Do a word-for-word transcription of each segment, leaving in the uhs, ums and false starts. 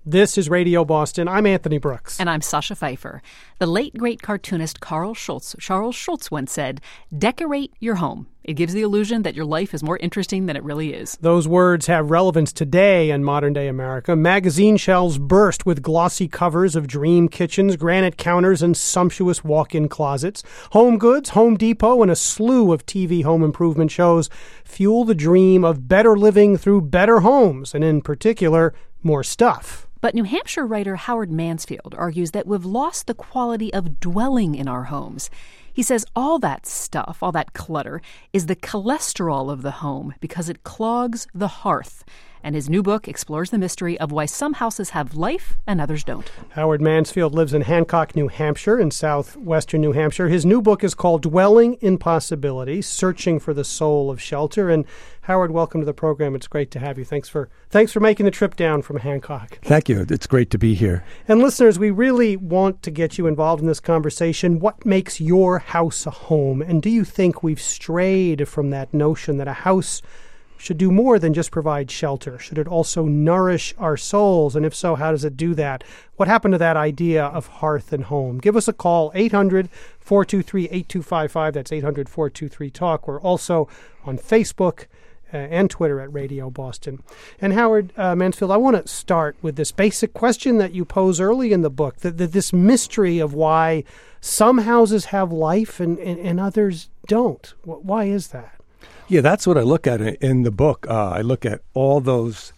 This is Radio Boston. I'm Anthony Brooks. And I'm Sasha Pfeiffer. The late, great cartoonist Carl Schultz, Charles Schultz once said, "Decorate your home. It gives the illusion that your life is more interesting than it really is." Those words have relevance today in modern-day America. Magazine shelves burst with glossy covers of dream kitchens, granite counters, and sumptuous walk-in closets. Home Goods, Home Depot, and a slew of T V home improvement shows fuel the dream of better living through better homes, and in particular, more stuff. But New Hampshire writer Howard Mansfield argues that we've lost the quality of dwelling in our homes. He says all that stuff, all that clutter, is the cholesterol of the home because it clogs the hearth. And his new book explores the mystery of why some houses have life and others don't. Howard Mansfield lives in Hancock, New Hampshire, in southwestern New Hampshire. His new book is called Dwelling in Possibility, Searching for the Soul of Shelter. And Howard, welcome to the program. It's great to have you. Thanks for thanks for making the trip down from Hancock. Thank you. It's great to be here. And listeners, we really want to get you involved in this conversation. What makes your house a home? And do you think we've strayed from that notion that a house should do more than just provide shelter? Should it also nourish our souls? And if so, how does it do that? What happened to that idea of hearth and home? Give us a call, eight hundred, four two three, eight two five five. That's eight hundred, four two three, talk. We're also on Facebook uh, and Twitter at Radio Boston. And Howard uh, Mansfield, I want to start with this basic question that you pose early in the book, that, that this mystery of why some houses have life and, and, and others don't. Why is that? Yeah, that's what I look at in the book. Uh, I look at all those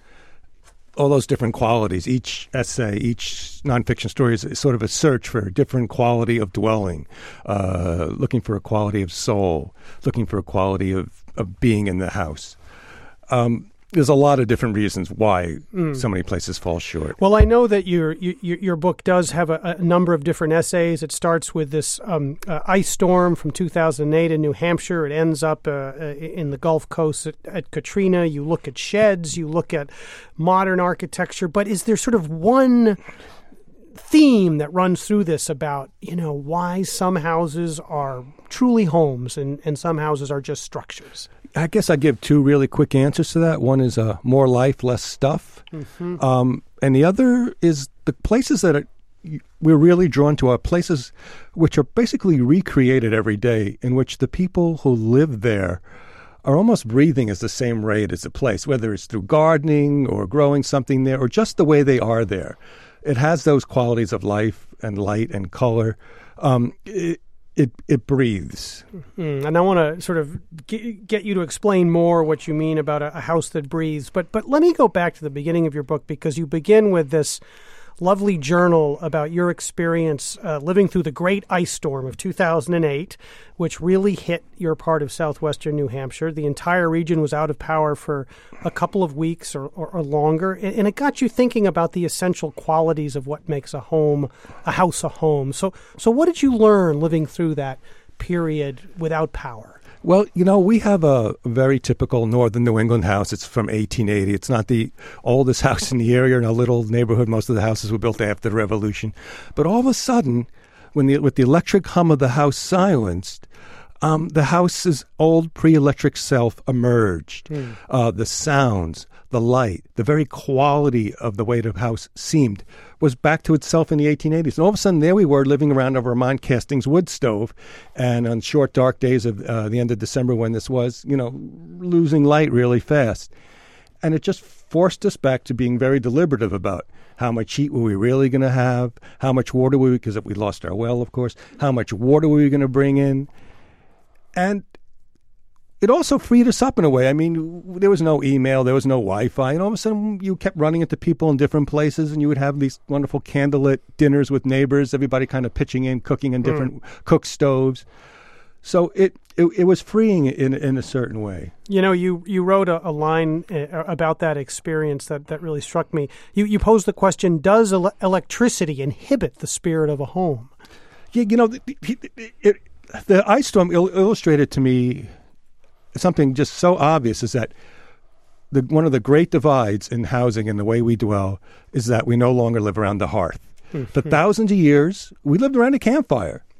all those different qualities. Each essay, each nonfiction story is sort of a search for a different quality of dwelling, uh, looking for a quality of soul, looking for a quality of, of being in the house. Um, there's a lot of different reasons why mm. so many places fall short. Well, I know that your your, your book does have a, a number of different essays. It starts with this um, uh, ice storm from two thousand eight in New Hampshire. It ends up uh, in the Gulf Coast at, at Katrina. You look at sheds. You look at modern architecture. But is there sort of one theme that runs through this about, you know, why some houses are truly homes and, and some houses are just structures? I guess I give two really quick answers to that. One is uh, more life, less stuff. Mm-hmm. Um, and the other is the places that are, we're really drawn to are places which are basically recreated every day, in which the people who live there are almost breathing at the same rate as the place, whether it's through gardening or growing something there or just the way they are there. It has those qualities of life and light and color. Um, it, It it breathes. Mm-hmm. And I want to sort of get, get you to explain more what you mean about a, a house that breathes. But but let me go back to the beginning of your book, because you begin with this lovely journal about your experience uh, living through the great ice storm of two thousand eight, which really hit your part of southwestern New Hampshire. The entire region was out of power for a couple of weeks or, or, or longer. And, and it got you thinking about the essential qualities of what makes a home, a house a home. So, so what did you learn living through that period without power? Well, you know, we have a very typical northern New England house. It's from eighteen eighty. It's not the oldest house in the area. In a little neighborhood, most of the houses were built after the Revolution. But all of a sudden, when the, with the electric hum of the house silenced, um, the house's old pre-electric self emerged. Mm. Uh, the sounds, the light, the very quality of the way the house seemed was back to itself in the eighteen eighties. And all of a sudden, there we were living around a Vermont Castings wood stove. And on short, dark days of uh, the end of December when this was, you know, losing light really fast. And it just forced us back to being very deliberative about how much heat were we really going to have, how much water were we, because we lost our well, of course, how much water were we going to bring in. And it also freed us up in a way. I mean, there was no email, there was no Wi-Fi, and all of a sudden you kept running into people in different places, and you would have these wonderful candlelit dinners with neighbors, everybody kind of pitching in, cooking in different mm. cook stoves. So it, it it was freeing in in a certain way. You know, you, you wrote a, a line uh, about that experience that, that really struck me. You you posed the question, does ele- electricity inhibit the spirit of a home? Yeah, you know, the, it, it, the ice storm il- illustrated to me something just so obvious, is that the, one of the great divides in housing and the way we dwell is that we no longer live around the hearth. Mm-hmm. For thousands of years, we lived around a campfire.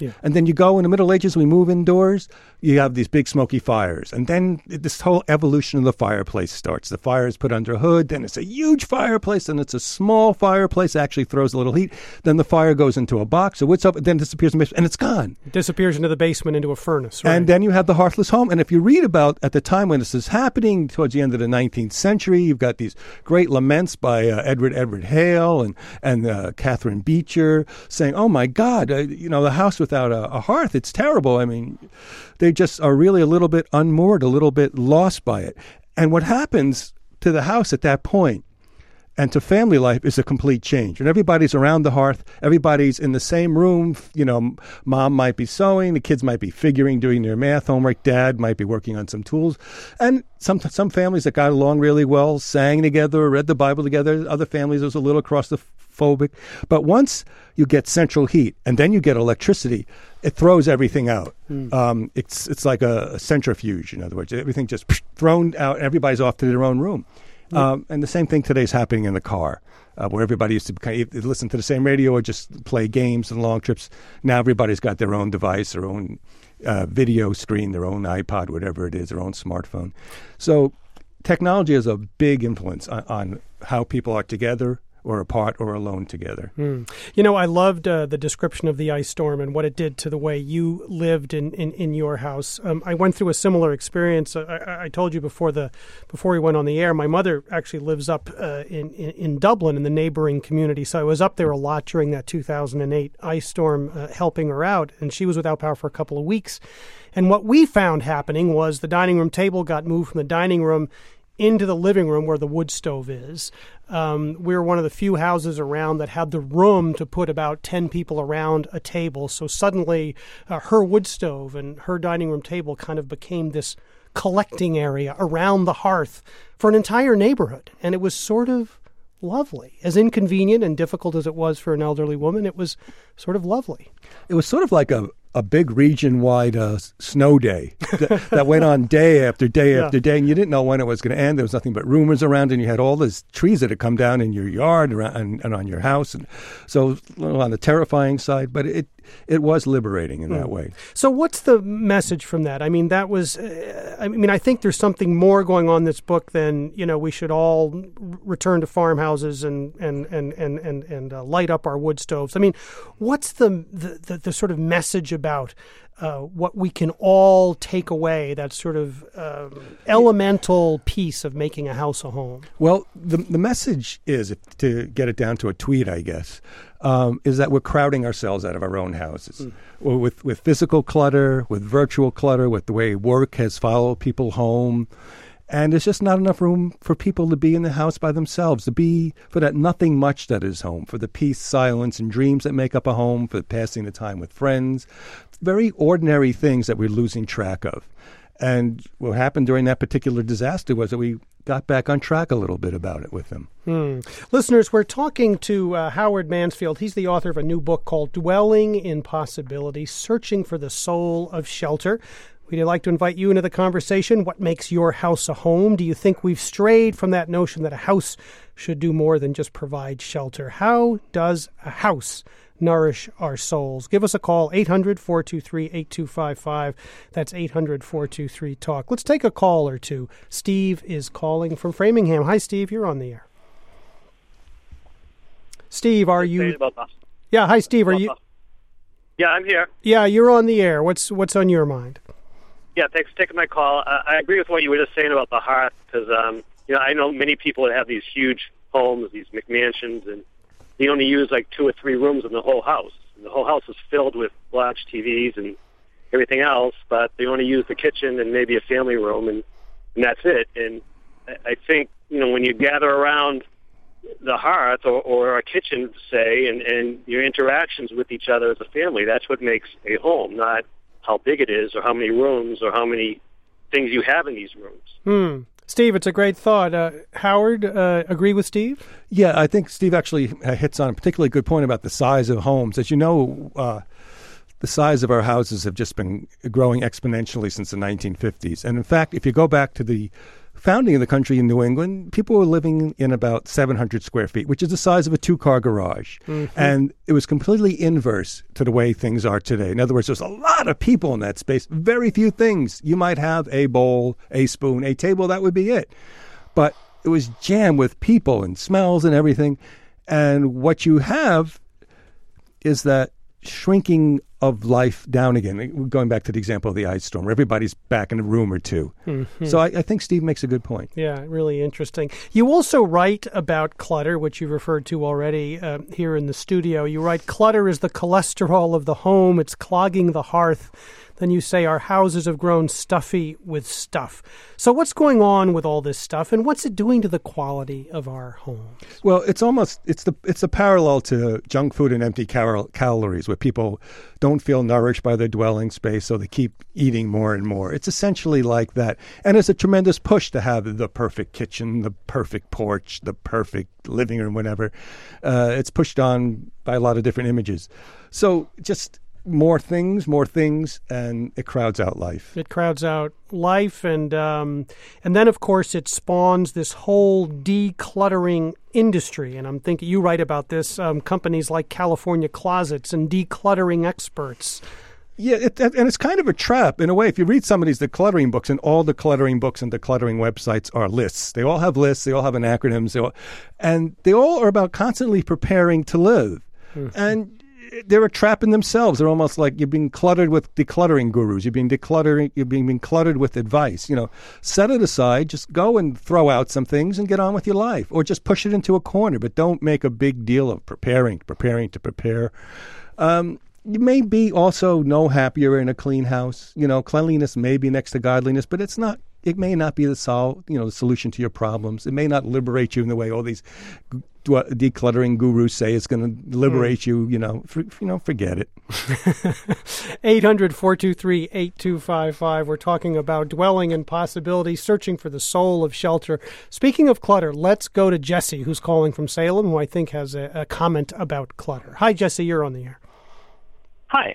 Yeah. And then you go in the Middle Ages, we move indoors, you have these big smoky fires. And then this whole evolution of the fireplace starts. The fire is put under a hood, then it's a huge fireplace, then it's a small fireplace, actually throws a little heat. Then the fire goes into a box, so what's up, then disappears, and it's gone. It disappears into the basement, into a furnace. Right? And then you have the hearthless home. And if you read about at the time when this is happening, towards the end of the nineteenth century, you've got these great laments by uh, Edward Edward Hale and, and uh, Catherine Beecher saying, oh my God, uh, you know, the house without a, a hearth, it's terrible. I mean, they just are really a little bit unmoored, a little bit lost by it. And what happens to the house at that point and to family life is a complete change. And everybody's around the hearth. Everybody's in the same room. You know, mom might be sewing. The kids might be figuring, doing their math homework. Dad might be working on some tools. And some some families that got along really well sang together, read the Bible together. Other families, it was a little claustrophobic. But once you get central heat and then you get electricity, it throws everything out. Mm. Um, it's it's like a, a centrifuge, in other words. Everything just thrown out. Everybody's off to their own room. Um, and the same thing today is happening in the car, uh, where everybody used to kind of listen to the same radio or just play games and long trips. Now everybody's got their own device, their own uh, video screen, their own iPod, whatever it is, their own smartphone. So technology has a big influence on, on how people are together or apart or alone together. Mm. You know, I loved uh, the description of the ice storm and what it did to the way you lived in, in, in your house. Um, I went through a similar experience. I, I told you before the before we went on the air, my mother actually lives up uh, in, in, in Dublin in the neighboring community. So I was up there a lot during that two thousand eight ice storm uh, helping her out. And she was without power for a couple of weeks. And what we found happening was the dining room table got moved from the dining room into the living room where the wood stove is. Um, we were one of the few houses around that had the room to put about ten people around a table. So suddenly uh, her wood stove and her dining room table kind of became this collecting area around the hearth for an entire neighborhood. And it was sort of lovely. As inconvenient and difficult as it was for an elderly woman, it was sort of lovely. It was sort of like a a big region-wide uh, snow day that, that went on day after day yeah. after day, and you didn't know when it was going to end. There was nothing but rumors around, and you had all these trees that had come down in your yard around, and, and on your house. And so on the terrifying side, but it it was liberating in mm. that way. So what's the message from that? I mean, that was, uh, I mean, I think there's something more going on in this book than, you know, we should all return to farmhouses and and and and and, and uh, light up our wood stoves. I mean, what's the the, the, the sort of message about uh, what we can all take away, that sort of um, elemental piece of making a house a home? Well, the the message is, if, to get it down to a tweet, I guess, um, is that we're crowding ourselves out of our own houses. Mm. Well, with, with physical clutter, with virtual clutter, with the way work has followed people home. And there's just not enough room for people to be in the house by themselves, to be for that nothing much that is home, for the peace, silence, and dreams that make up a home, for passing the time with friends. Very ordinary things that we're losing track of. And what happened during that particular disaster was that we got back on track a little bit about it with them. Hmm. Listeners, we're talking to uh, Howard Mansfield. He's the author of a new book called Dwelling in Possibility, Searching for the Soul of Shelter. We'd like to invite you into the conversation. What makes your house a home? Do you think we've strayed from that notion that a house should do more than just provide shelter? How does a house nourish our souls? Give us a call, eight hundred, four two three, eight two five five. That's eight hundred, four two three, talk. Let's take a call or two. Steve is calling from Framingham. Hi, Steve. You're on the air. Steve, are you... Yeah, hi, Steve. Are you... Yeah, I'm here. Yeah, you're on the air. What's what's on your mind? Yeah, thanks for taking my call. Uh, I agree with what you were just saying about the hearth, because um, you know, I know many people that have these huge homes, these McMansions, and they only use like two or three rooms in the whole house. And the whole house is filled with large T Vs and everything else, but they only use the kitchen and maybe a family room, and, and that's it. And I, I think, you know, when you gather around the hearth or, or a kitchen, say, and, and your interactions with each other as a family, that's what makes a home, not how big it is or how many rooms or how many things you have in these rooms. Hmm. Steve, it's a great thought. Uh, Howard, uh, agree with Steve? Yeah, I think Steve actually hits on a particularly good point about the size of homes. As you know, uh, the size of our houses have just been growing exponentially since the nineteen fifties. And in fact, if you go back to the founding of the country in New England, people were living in about seven hundred square feet, which is the size of a two-car garage. Mm-hmm. And it was completely inverse to the way things are today. In other words, there's a lot of people in that space, very few things. You might have a bowl, a spoon, a table, that would be it. But it was jammed with people and smells and everything. And what you have is that shrinking of life down again. Going back to the example of the ice storm, where everybody's back in a room or two. Mm-hmm. So I, I think Steve makes a good point. Yeah, really interesting. You also write about clutter, which you referred to already uh, here in the studio. You write, clutter is the cholesterol of the home. It's clogging the hearth. Then you say our houses have grown stuffy with stuff. So what's going on with all this stuff, and what's it doing to the quality of our homes? Well, it's almost it's the it's a parallel to junk food and empty cal- calories, where people don't feel nourished by their dwelling space, so they keep eating more and more. It's essentially like that, and it's a tremendous push to have the perfect kitchen, the perfect porch, the perfect living room, whatever. Uh, it's pushed on by a lot of different images. So just more things, more things, and it crowds out life. It crowds out life, and um, and then, of course, it spawns this whole decluttering industry. And I'm thinking, you write about this, um, companies like California Closets and decluttering experts. Yeah, it, and it's kind of a trap in a way. If you read some of these decluttering books, and all decluttering books and decluttering websites are lists. They all have lists. They all have an acronyms. They all, and they all are about constantly preparing to live. Mm-hmm. And they're a trap in themselves. They're almost like you're being cluttered with decluttering gurus. You're being decluttering. You're being, being cluttered with advice. You know, set it aside. Just go and throw out some things and get on with your life, or just push it into a corner. But don't make a big deal of preparing, preparing to prepare. Um, you may be also no happier in a clean house. You know, cleanliness may be next to godliness, but it's not. It may not be the sol- you know, the solution to your problems. It may not liberate you in the way all these decluttering gurus say it's going to liberate mm. you. You know, for, you know, forget it. eight hundred, four two three, eight two five five. We're talking about dwelling and possibility, searching for the soul of shelter. Speaking of clutter, let's go to Jesse, who's calling from Salem, who I think has a, a comment about clutter. Hi, Jesse. You're on the air. Hi.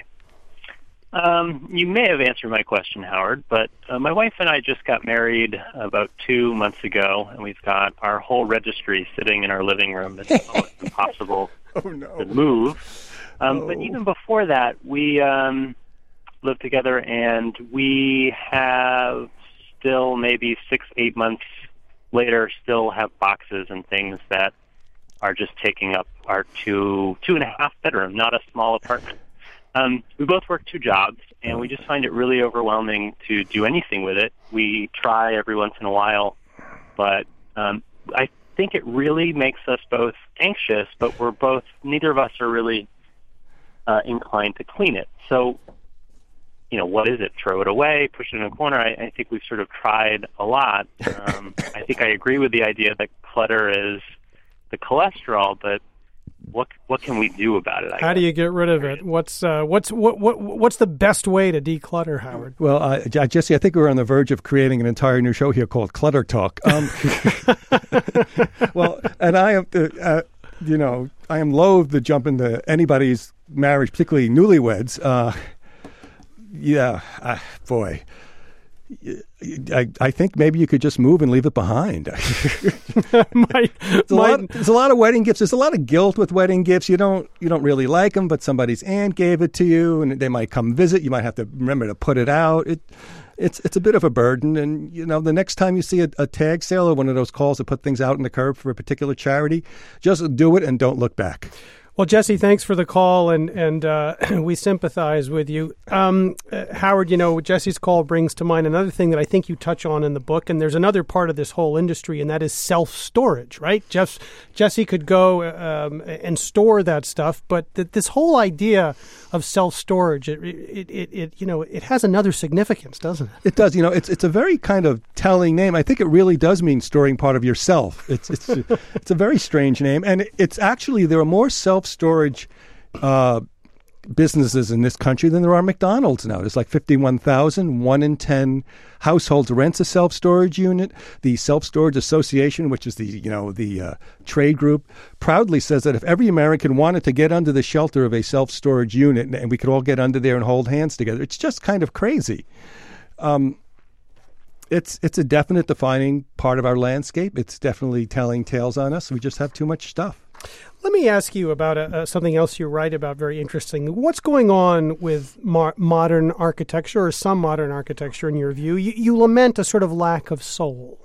Um, you may have answered my question, Howard, but uh, my wife and I just got married about two months ago, and we've got our whole registry sitting in our living room. It's almost impossible oh, no. to move. Um, oh. But even before that, we um, lived together, and we have still maybe six, eight months later, still have boxes and things that are just taking up our two, two and a half bedroom, not a small apartment. Um, we both work two jobs, and we just find it really overwhelming to do anything with it. We try every once in a while, but um, I think it really makes us both anxious, but we're both, neither of us are really uh, inclined to clean it. So, you know, what is it? Throw it away, push it in a corner? I, I think we've sort of tried a lot. Um, I think I agree with the idea that clutter is the cholesterol, but What what can we do about it? I How guess. do you get rid of it? What's uh, what's what, what what's the best way to declutter, Howard? Well, uh, Jesse, I think we're on the verge of creating an entire new show here called Clutter Talk. Um, well, and I am, uh, you know, I am loath to jump into anybody's marriage, particularly newlyweds. Uh, yeah, uh, boy. I, I think maybe you could just move and leave it behind. my, there's, a my, lot, there's a lot of wedding gifts. There's a lot of guilt with wedding gifts. You don't you don't really like them, but somebody's aunt gave it to you, and they might come visit. You might have to remember to put it out. It it's it's a bit of a burden. And you know, the next time you see a, a tag sale or one of those calls to put things out in the curb for a particular charity, just do it and don't look back. Well, Jesse, thanks for the call, and and uh, we sympathize with you. Um, uh, Howard, you know, Jesse's call brings to mind another thing that I think you touch on in the book, and there's another part of this whole industry, and that is self-storage, right? Jeff, Jesse could go um, and store that stuff, but th- this whole idea of self-storage, it, it, it, it, you know, it has another significance, doesn't it? It does. You know, it's it's a very kind of telling name. I think it really does mean storing part of yourself. It's it's it's a very strange name, and it's actually there are more self storage uh, businesses in this country than there are McDonald's now. There's like fifty-one thousand. One in ten households rents a self-storage unit. The Self-Storage Association, which is the, you know, the uh, trade group, proudly says that if every American wanted to get under the shelter of a self-storage unit and we could all get under there and hold hands together, it's just kind of crazy. Um, it's it's a definite defining part of our landscape. It's definitely telling tales on us. We just have too much stuff. Let me ask you about uh, uh, something else you write about, very interesting. What's going on with mo- modern architecture, or some modern architecture, in your view? You, you lament a sort of lack of soul.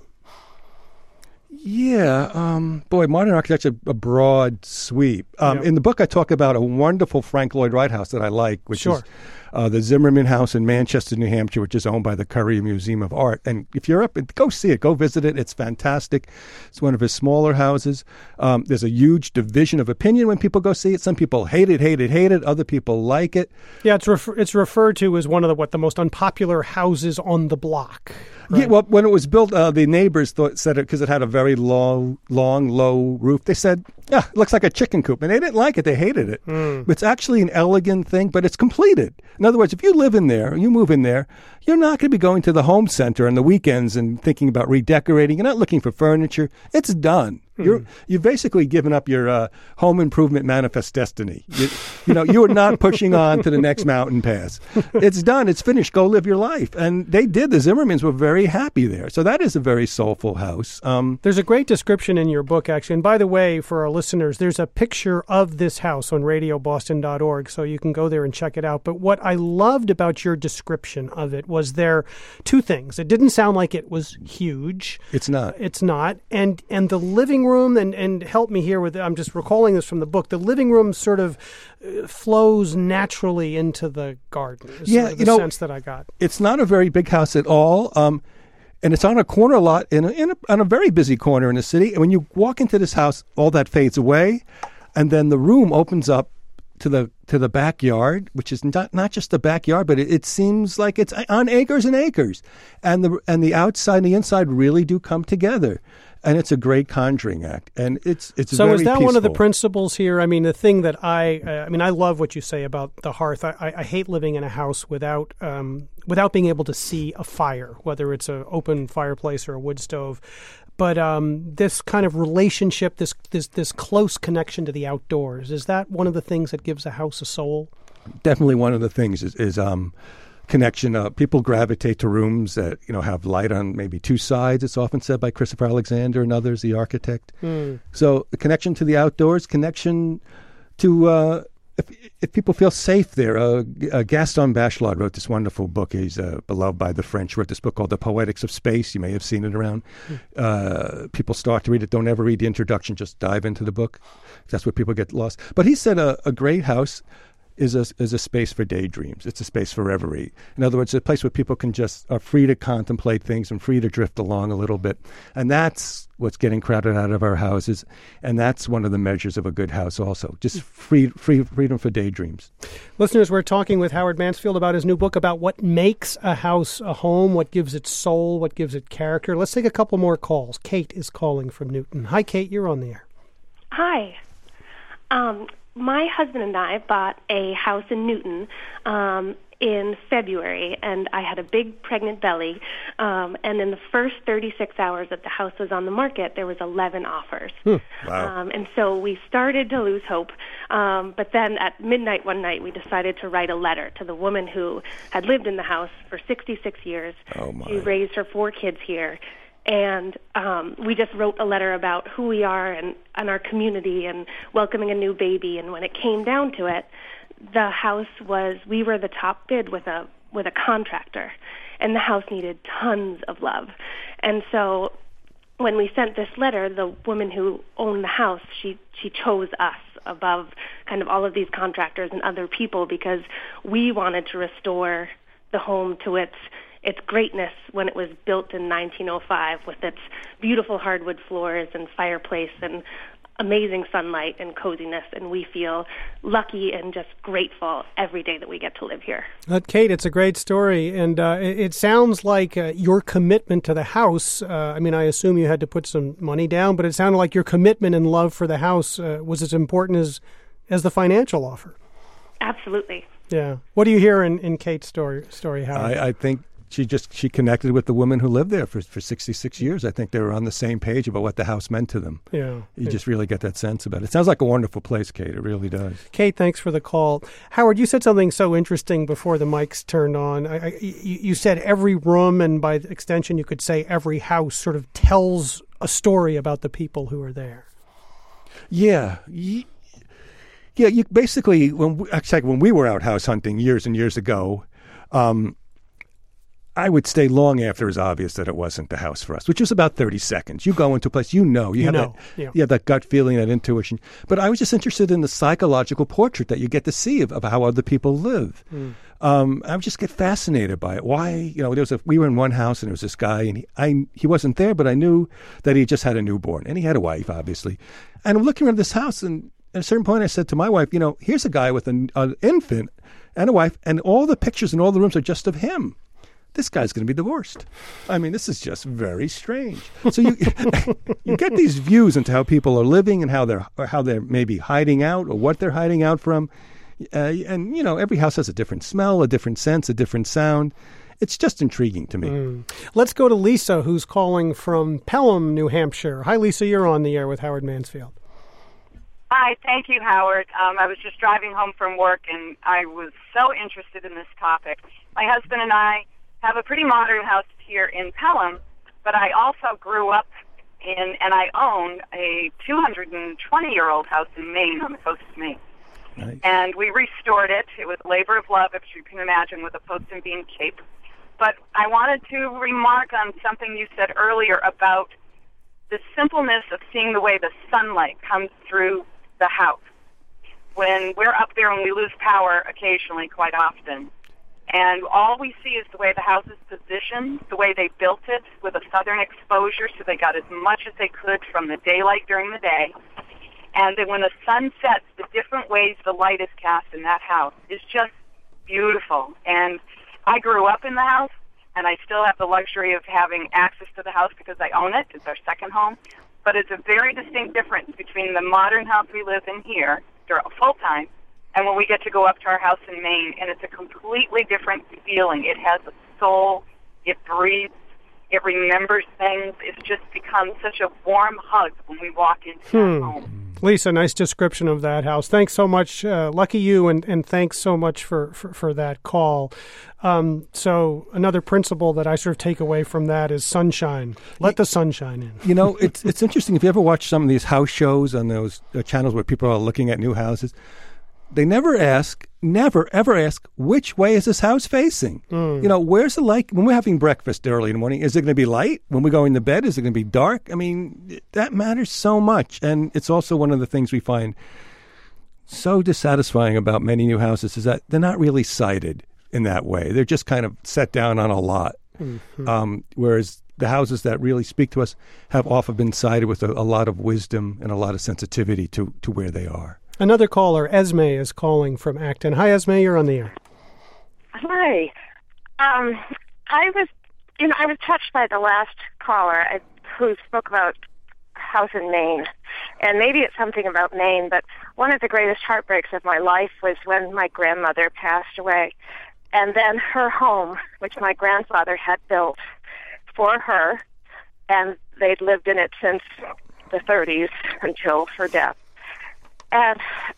Yeah, um, boy, modern architecture, a broad sweep. Um, Yeah. In the book, I talk about a wonderful Frank Lloyd Wright house that I like, which Sure. is uh, the Zimmerman House in Manchester, New Hampshire, which is owned by the Curry Museum of Art. And if you're up, go see it, go visit it. It's fantastic. It's one of his smaller houses. Um, there's a huge division of opinion when people go see it. Some people hate it, hate it, hate it. Other people like it. Yeah, it's refer- it's referred to as one of the what the most unpopular houses on the block. Right? Yeah, well, when it was built, uh, the neighbors thought said it because it had a very long, long, low roof. They said, "Yeah, it looks like a chicken coop," and they didn't like it. They hated it. Mm. It's actually an elegant thing, but it's completed. In other words, if you live in there, you move in there, you're not going to be going to the home center on the weekends and thinking about redecorating. You're not looking for furniture. It's done. Mm. You're you've basically given up your uh, home improvement manifest destiny. You, you know, you are not pushing on to the next mountain pass. It's done. It's finished. Go live your life. And they did. The Zimmermans were very happy there. So that is a very soulful house. Um, there's a great description in your book, actually. And by the way, for our listeners, there's a picture of this house on radio boston dot org, so you can go there and check it out. But what I loved about your description of it was there two things. It didn't sound like it was huge. It's not. It's not. And and the living room, and, and help me here with, I'm just recalling this from the book, the living room sort of uh, flows naturally into the garden. Is Yeah, sort of the you know, sense that I got. It's not a very big house at all. Um, and it's on a corner lot in a, in a, on a very busy corner in the city. And when you walk into this house, all that fades away. And then the room opens up to the to the backyard, which is not, not just the backyard, but it, it seems like it's on acres and acres. And the and the outside and the inside really do come together. And it's a great conjuring act, and it's it's so very is that peaceful. one of the principles here? I mean, the thing that I, uh, I mean, I love what you say about the hearth. I, I, I hate living in a house without um, without being able to see a fire, whether it's an open fireplace or a wood stove. But um, this kind of relationship, this this this close connection to the outdoors, is that one of the things that gives a house a soul? Definitely one of the things is, is um, connection. Uh, people gravitate to rooms that you know have light on maybe two sides. It's often said by Christopher Alexander and others, the architect. Mm. So the connection to the outdoors, connection to uh, if if people feel safe there. Uh, uh, Gaston Bachelard wrote this wonderful book. He's uh, beloved by the French. Wrote this book called The Poetics of Space. You may have seen it around. Mm. Uh, people start to read it. Don't ever read the introduction. Just dive into the book. That's where people get lost. But he said a, a great house is a is a space for daydreams. It's a space for reverie. In other words, a place where people can just are free to contemplate things and free to drift along a little bit. And that's what's getting crowded out of our houses. And that's one of the measures of a good house also. Just free, free freedom for daydreams. Listeners, we're talking with Howard Mansfield about his new book about what makes a house a home, what gives it soul, what gives it character. Let's take a couple more calls. Kate is calling from Newton. Hi, Kate. You're on the air. Hi. Um... My husband and I bought a house in Newton um, in February, and I had a big pregnant belly. Um, and in the first thirty-six hours that the house was on the market, there was eleven offers. Hmm. Wow. Um, and so we started to lose hope. Um, but then at midnight one night, we decided to write a letter to the woman who had lived in the house for sixty-six years. Oh, my. She raised her four kids here. And um, we just wrote a letter about who we are and, and our community and welcoming a new baby. And when it came down to it, the house was, we were the top bid with a with a contractor. And the house needed tons of love. And so when we sent this letter, the woman who owned the house, she, she chose us above kind of all of these contractors and other people because we wanted to restore the home to its its greatness when it was built in nineteen oh five with its beautiful hardwood floors and fireplace and amazing sunlight and coziness. And we feel lucky and just grateful every day that we get to live here. Uh, Kate, it's a great story. And uh, it, it sounds like uh, your commitment to the house, uh, I mean, I assume you had to put some money down, but it sounded like your commitment and love for the house uh, was as important as, as the financial offer. Absolutely. Yeah. What do you hear in, in Kate's story, story Howard? I, I think she just she connected with the women who lived there for, for sixty-six years. I think they were on the same page about what the house meant to them. Yeah, You yeah. just really get that sense about it. It sounds like a wonderful place, Kate. It really does. Kate, thanks for the call. Howard, you said something so interesting before the mics turned on. I, I, you, you said every room, and by extension, you could say every house sort of tells a story about the people who are there. Yeah. Ye- Yeah, you basically, when we, actually, when we were out house hunting years and years ago, um, I would stay long after it was obvious that it wasn't the house for us, which was about thirty seconds. You go into a place, you know. You, You have know, that, yeah. you have that gut feeling, that intuition. But I was just interested in the psychological portrait that you get to see of, of how other people live. Mm. Um, I would just get fascinated by it. Why, you know, there was a, we were in one house and there was this guy, and he, I, he wasn't there, but I knew that he just had a newborn, and he had a wife, obviously. And I'm looking around this house, and at a certain point I said to my wife, you know, here's a guy with an, an infant and a wife, and all the pictures in all the rooms are just of him. This guy's going to be divorced. I mean, this is just very strange. So you you get these views into how people are living and how they're or how they're maybe hiding out or what they're hiding out from. Uh, and, you know, every house has a different smell, a different sense, a different sound. It's just intriguing to me. Mm. Let's go to Lisa, who's calling from Pelham, New Hampshire. Hi, Lisa. You're on the air with Howard Mansfield. Hi, thank you, Howard. Um, I was just driving home from work, and I was so interested in this topic. My husband and I have a pretty modern house here in Pelham, but I also grew up in, and I own a two hundred twenty-year-old house in Maine, on the coast of Maine. Nice. And we restored it. It was a labor of love, if you can imagine, with a post and beam cape. But I wanted to remark on something you said earlier about the simpleness of seeing the way the sunlight comes through the house. When we're up there and we lose power occasionally, quite often, and all we see is the way the house is positioned, the way they built it with a southern exposure, so they got as much as they could from the daylight during the day. And then when the sun sets, the different ways the light is cast in that house is just beautiful. And I grew up in the house, and I still have the luxury of having access to the house because I own it. It's our second home. But it's a very distinct difference between the modern house we live in here, full time, and when we get to go up to our house in Maine, and it's a completely different feeling. It has a soul. It breathes. It remembers things. It's just become such a warm hug when we walk into Hmm. that home. Lisa, nice description of that house. Thanks so much. Uh, lucky you, and, and thanks so much for, for, for that call. Um, so another principle that I sort of take away from that is sunshine. Let the sunshine in. You know, it's it's interesting. If you ever watch some of these house shows on those uh, channels where people are looking at new houses, they never ask, never, ever ask, which way is this house facing? Mm. You know, where's the light? When we're having breakfast early in the morning, is it going to be light? When we go into bed, is it going to be dark? I mean, that matters so much. And it's also one of the things we find so dissatisfying about many new houses is that they're not really sited in that way. They're just kind of set down on a lot. Mm-hmm. Um, whereas the houses that really speak to us have often been sited with a, a lot of wisdom and a lot of sensitivity to, to where they are. Another caller, Esme, is calling from Acton. Hi, Esme, you're on the air. Hi. Um, I was, you know, I was touched by the last caller uh, who spoke about house in Maine, and maybe it's something about Maine, but one of the greatest heartbreaks of my life was when my grandmother passed away, and then her home, which my grandfather had built for her, and they'd lived in it since the thirties until her death. And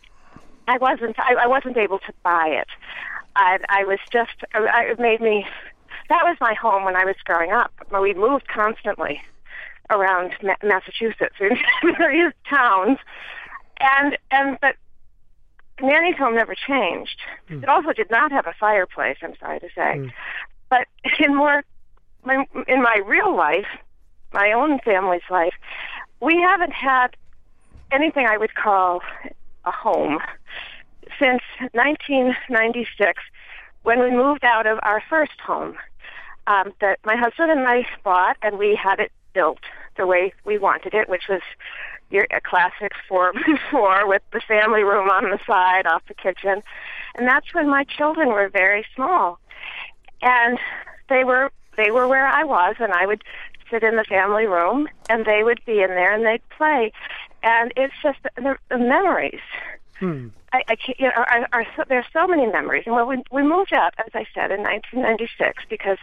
I wasn't, I, I wasn't able to buy it. I, I was just, I, it made me, that was my home when I was growing up. We moved constantly around Ma- Massachusetts in various towns. And, and, but Nanny's home never changed. Mm. It also did not have a fireplace, I'm sorry to say. Mm. But in more, my, in my real life, my own family's life, we haven't had anything I would call a home since nineteen ninety-six, when we moved out of our first home um, that my husband and I bought, and we had it built the way we wanted it, which was your, a classic four by four with the family room on the side off the kitchen. And that's when my children were very small. And they were they were where I was, and I would sit in the family room, and they would be in there, and they'd play. And it's just the, the memories Hmm. I, I can't, you know, are, are so, there are so many memories. And well, we, we moved out, as I said, in nineteen ninety-six because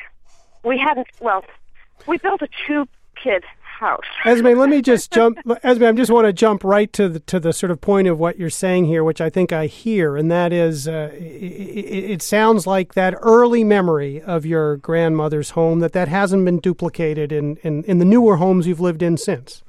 we hadn't, well, we built a two-kid house. Esme, let me just jump. Esme, I just want to jump right to the to the sort of point of what you're saying here, which I think I hear, and that is, uh, it, it sounds like that early memory of your grandmother's home that that hasn't been duplicated in, in, in the newer homes you've lived in since.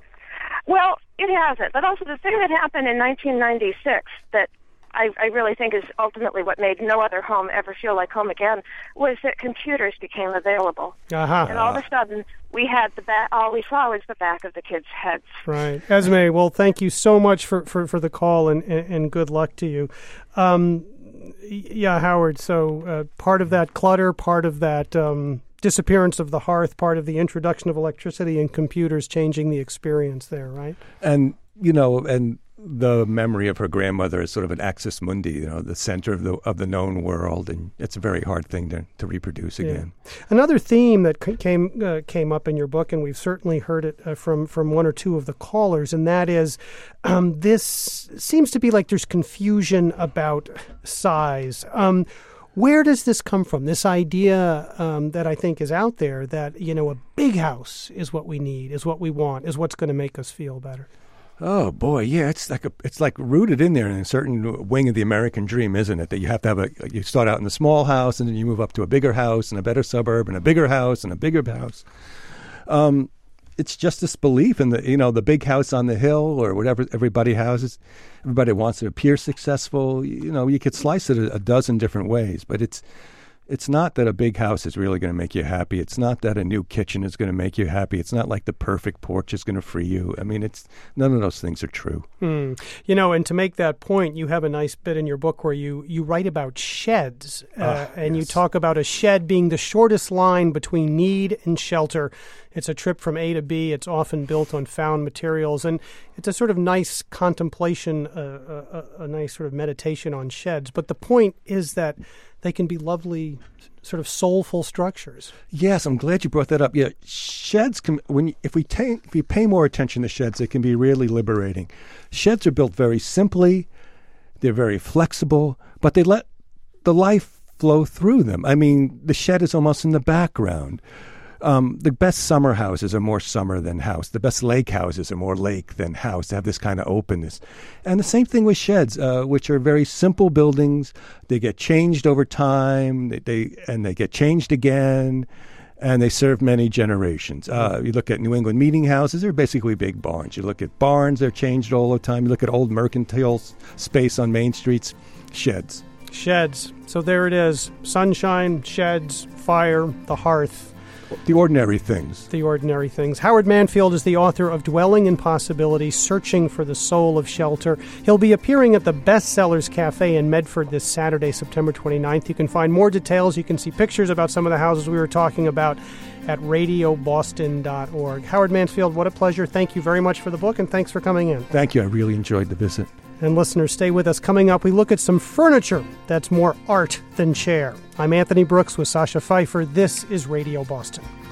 Well, it hasn't. But also the thing that happened in nineteen ninety-six that I, I really think is ultimately what made no other home ever feel like home again was that computers became available. Uh-huh. And all of a sudden, we had the back, all we saw was the back of the kids' heads. Right. Esme, well, thank you so much for, for, for the call, and, and, and good luck to you. Um, yeah, Howard, so uh, part of that clutter, part of that um, disappearance of the hearth, part of the introduction of electricity and computers changing the experience there, right? And, you know, and the memory of her grandmother is sort of an axis mundi, you know, the center of the of the known world, and it's a very hard thing to, to reproduce again. Yeah. Another theme that came uh, came up in your book, and we've certainly heard it uh, from from one or two of the callers, and that is um, this seems to be like there's confusion about size. Um, where does this come from? This idea um, that I think is out there that, you know, a big house is what we need, is what we want, is what's going to make us feel better. Oh boy, yeah, it's like a, it's like rooted in there in a certain wing of the American dream, isn't it? That you have to have a, you start out in a small house and then you move up to a bigger house and a better suburb and a bigger house and a bigger house. Um, it's just this belief in the, you know, the big house on the hill or whatever everybody houses. Everybody wants to appear successful. You know, you could slice it a, a dozen different ways, but it's. It's not that a big house is really going to make you happy. It's not that a new kitchen is going to make you happy. It's not like the perfect porch is going to free you. I mean, it's none of those things are true. Mm. You know, and to make that point, you have a nice bit in your book where you, you write about sheds, uh, oh, and yes. You talk about a shed being the shortest line between need and shelter. It's a trip from A to B. It's often built on found materials, and it's a sort of nice contemplation, uh, a, a nice sort of meditation on sheds. But the point is that they can be lovely, sort of soulful structures. Yes, I'm glad you brought that up. Yeah, sheds can, when you, if we take, if we pay more attention to sheds, they can be really liberating. Sheds are built very simply, they're very flexible, but they let the life flow through them. I mean, the shed is almost in the background. Um, the best summer houses are more summer than house. The best lake houses are more lake than house. They have this kind of openness. And the same thing with sheds, uh, which are very simple buildings. They get changed over time, they, they and they get changed again, and they serve many generations. Uh, you look at New England meeting houses, they're basically big barns. You look at barns, they're changed all the time. You look at old mercantile space on main streets, sheds. Sheds. So there it is. Sunshine, sheds, fire, the hearth. The ordinary things. The ordinary things. Howard Manfield is the author of Dwelling in Possibility, Searching for the Soul of Shelter. He'll be appearing at the Bestsellers Cafe in Medford this Saturday, September twenty-ninth. You can find more details. You can see pictures about some of the houses we were talking about at radio boston dot org. Howard Mansfield, what a pleasure. Thank you very much for the book, and thanks for coming in. Thank you. I really enjoyed the visit. And listeners, stay with us. Coming up, we look at some furniture that's more art than chair. I'm Anthony Brooks with Sasha Pfeiffer. This is Radio Boston.